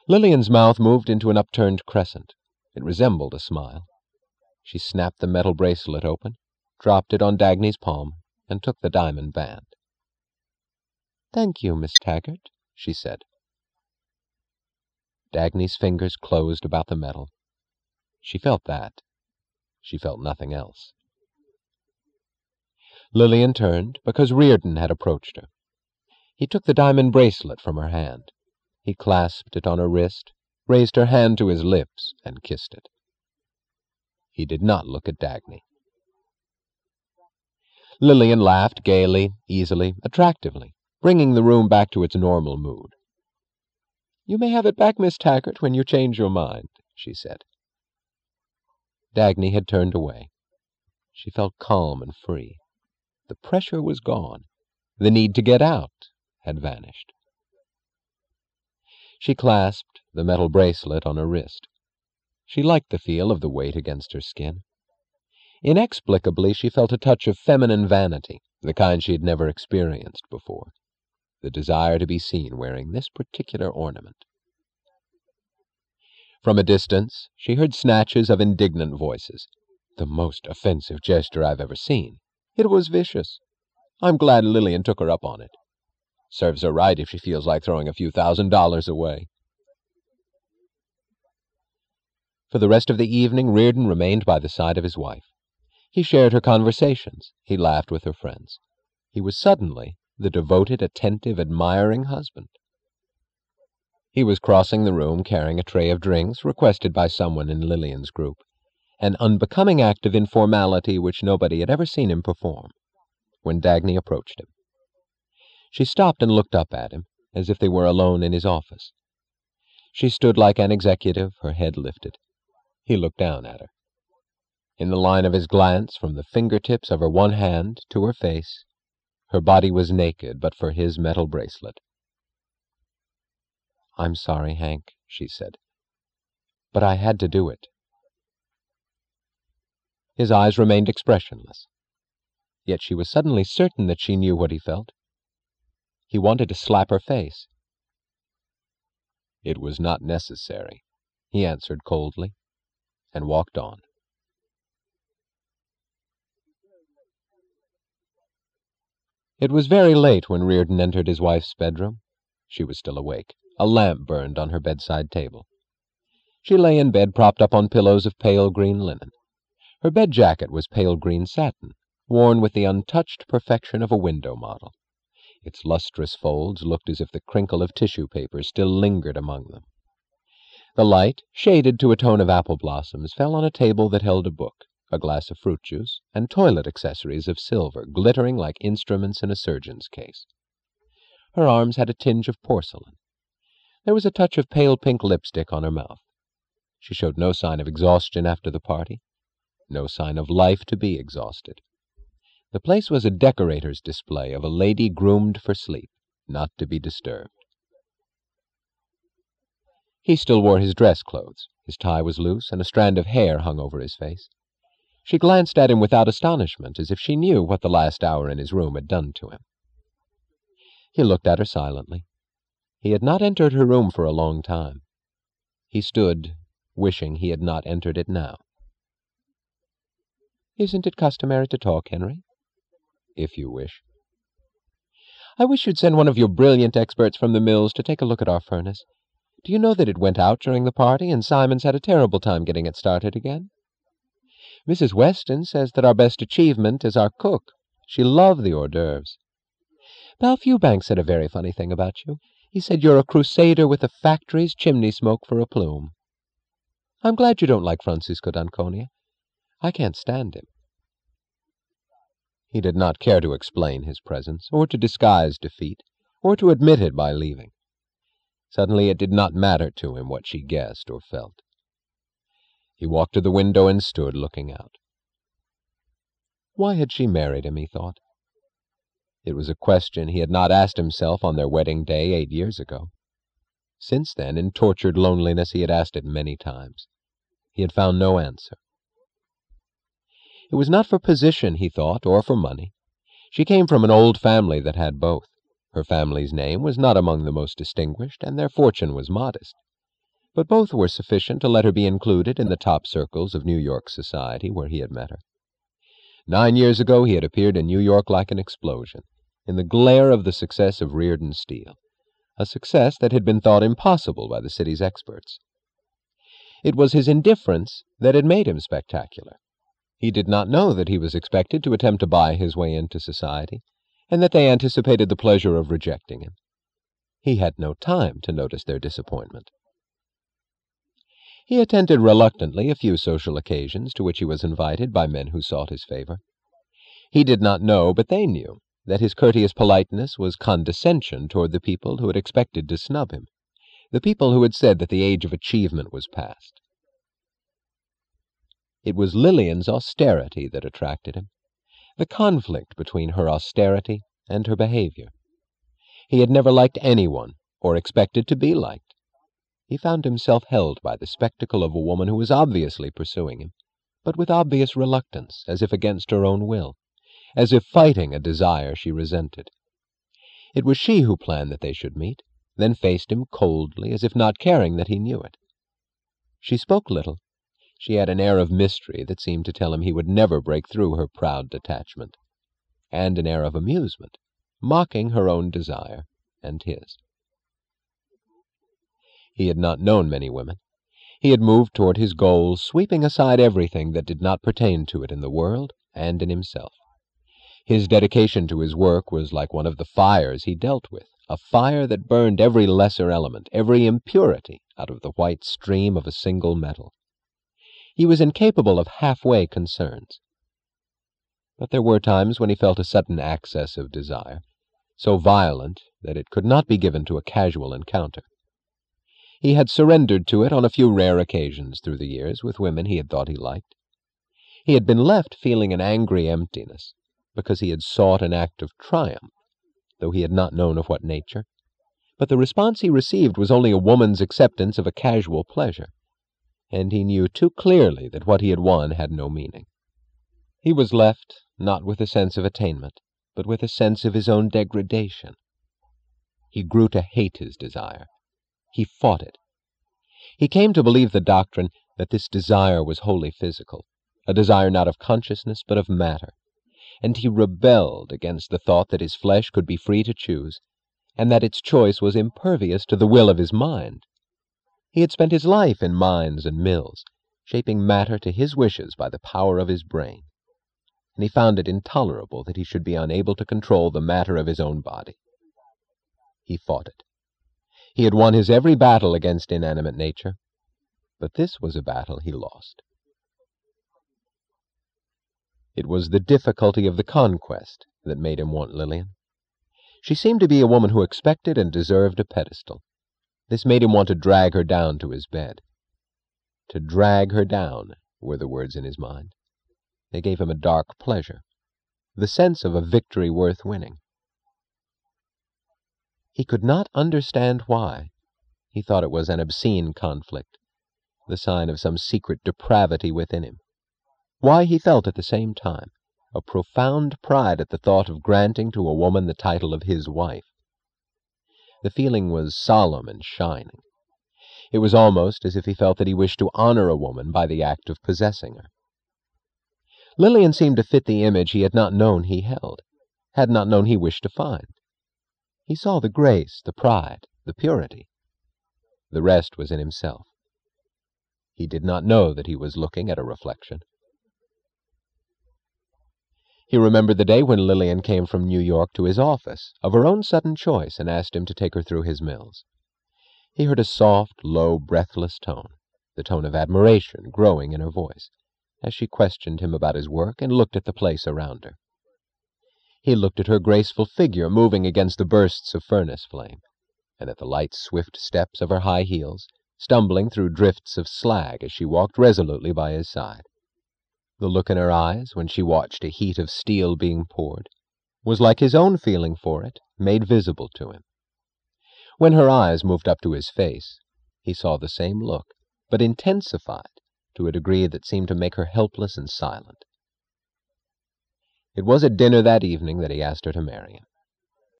Lillian's mouth moved into an upturned crescent. It resembled a smile. She snapped the metal bracelet open, dropped it on Dagny's palm, and took the diamond band. "Thank you, Miss Taggart," she said. Dagny's fingers closed about the metal. She felt that. She felt nothing else. Lillian turned because Reardon had approached her. He took the diamond bracelet from her hand. He clasped it on her wrist, raised her hand to his lips, and kissed it. He did not look at Dagny. Lillian laughed gaily, easily, attractively, bringing the room back to its normal mood. "You may have it back, Miss Taggart, when you change your mind," she said. Dagny had turned away. She felt calm and free. The pressure was gone. The need to get out had vanished. She clasped the metal bracelet on her wrist. She liked the feel of the weight against her skin. Inexplicably, she felt a touch of feminine vanity, the kind she had never experienced before, the desire to be seen wearing this particular ornament. From a distance, she heard snatches of indignant voices. "The most offensive gesture I've ever seen. It was vicious. I'm glad Lillian took her up on it. Serves her right if she feels like throwing a few $1,000s away." For the rest of the evening, Reardon remained by the side of his wife. He shared her conversations. He laughed with her friends. He was suddenly the devoted, attentive, admiring husband. He was crossing the room carrying a tray of drinks requested by someone in Lillian's group, an unbecoming act of informality which nobody had ever seen him perform, when Dagny approached him. She stopped and looked up at him, as if they were alone in his office. She stood like an executive, her head lifted. He looked down at her. In the line of his glance, from the fingertips of her one hand to her face, her body was naked but for his metal bracelet. "I'm sorry, Hank," she said, "but I had to do it." His eyes remained expressionless. Yet she was suddenly certain that she knew what he felt. He wanted to slap her face. "It was not necessary," he answered coldly, and walked on. It was very late when Reardon entered his wife's bedroom. She was still awake. A lamp burned on her bedside table. She lay in bed propped up on pillows of pale green linen. Her bed jacket was pale green satin, worn with the untouched perfection of a window model. Its lustrous folds looked as if the crinkle of tissue paper still lingered among them. The light, shaded to a tone of apple blossoms, fell on a table that held a book, a glass of fruit juice, and toilet accessories of silver glittering like instruments in a surgeon's case. Her arms had a tinge of porcelain. There was a touch of pale pink lipstick on her mouth. She showed no sign of exhaustion after the party, no sign of life to be exhausted. The place was a decorator's display of a lady groomed for sleep, not to be disturbed. He still wore his dress clothes. His tie was loose, and a strand of hair hung over his face. She glanced at him without astonishment, as if she knew what the last hour in his room had done to him. He looked at her silently. He had not entered her room for a long time. He stood, wishing he had not entered it now. "Isn't it customary to talk, Henry?" "If you wish." "I wish you'd send one of your brilliant experts from the mills to take a look at our furnace. Do you know that it went out during the party, and Simon's had a terrible time getting it started again? Mrs. Weston says that our best achievement is our cook. She loved the hors d'oeuvres. Bal Fewbanks said a very funny thing about you. He said you're a crusader with the factory's chimney smoke for a plume. I'm glad you don't like Francisco d'Anconia. I can't stand him." He did not care to explain his presence, or to disguise defeat, or to admit it by leaving. Suddenly it did not matter to him what she guessed or felt. He walked to the window and stood looking out. Why had she married him, he thought. It was a question he had not asked himself on their wedding day 8 years ago. Since then, in tortured loneliness, he had asked it many times. He had found no answer. It was not for position, he thought, or for money. She came from an old family that had both. Her family's name was not among the most distinguished, and their fortune was modest. but both were sufficient to let her be included in the top circles of New York society where he had met her. 9 years ago he had appeared in New York like an explosion, in the glare of the success of Reardon Steel, a success that had been thought impossible by the city's experts. It was his indifference that had made him spectacular. He did not know that he was expected to attempt to buy his way into society, and that they anticipated the pleasure of rejecting him. He had no time to notice their disappointment. He attended reluctantly a few social occasions to which he was invited by men who sought his favor. He did not know, but they knew, that his courteous politeness was condescension toward the people who had expected to snub him, the people who had said that the age of achievement was past. It was Lillian's austerity that attracted him, the conflict between her austerity and her behavior. He had never liked anyone or expected to be liked. He found himself held by the spectacle of a woman who was obviously pursuing him, but with obvious reluctance, as if against her own will, as if fighting a desire she resented. It was she who planned that they should meet, then faced him coldly, as if not caring that he knew it. She spoke little. She had an air of mystery that seemed to tell him he would never break through her proud detachment, and an air of amusement, mocking her own desire and his. He had not known many women. He had moved toward his goal, sweeping aside everything that did not pertain to it in the world and in himself. His dedication to his work was like one of the fires he dealt with, a fire that burned every lesser element, every impurity out of the white stream of a single metal. He was incapable of halfway concerns. But there were times when he felt a sudden access of desire, so violent that it could not be given to a casual encounter. He had surrendered to it on a few rare occasions through the years with women he had thought he liked. He had been left feeling an angry emptiness, because he had sought an act of triumph, though he had not known of what nature. But the response he received was only a woman's acceptance of a casual pleasure, and he knew too clearly that what he had won had no meaning. He was left, not with a sense of attainment, but with a sense of his own degradation. He grew to hate his desire. He fought it. He came to believe the doctrine that this desire was wholly physical, a desire not of consciousness but of matter, and he rebelled against the thought that his flesh could be free to choose, and that its choice was impervious to the will of his mind. He had spent his life in mines and mills, shaping matter to his wishes by the power of his brain, and he found it intolerable that he should be unable to control the matter of his own body. He fought it. He had won his every battle against inanimate nature, but this was a battle he lost. It was the difficulty of the conquest that made him want Lillian. She seemed to be a woman who expected and deserved a pedestal. This made him want to drag her down to his bed. To drag her down were the words in his mind. They gave him a dark pleasure, the sense of a victory worth winning. He could not understand why. He thought it was an obscene conflict, the sign of some secret depravity within him. Why he felt at the same time a profound pride at the thought of granting to a woman the title of his wife. The feeling was solemn and shining. It was almost as if he felt that he wished to honor a woman by the act of possessing her. Lillian seemed to fit the image he had not known he held, had not known he wished to find. He saw the grace, the pride, the purity. The rest was in himself. He did not know that he was looking at a reflection. He remembered the day when Lillian came from New York to his office, of her own sudden choice, and asked him to take her through his mills. He heard a soft, low, breathless tone, the tone of admiration growing in her voice, as she questioned him about his work and looked at the place around her. He looked at her graceful figure moving against the bursts of furnace flame, and at the light, swift steps of her high heels, stumbling through drifts of slag as she walked resolutely by his side. The look in her eyes, when she watched a heat of steel being poured, was like his own feeling for it, made visible to him. When her eyes moved up to his face, he saw the same look, but intensified to a degree that seemed to make her helpless and silent. It was at dinner that evening that he asked her to marry him.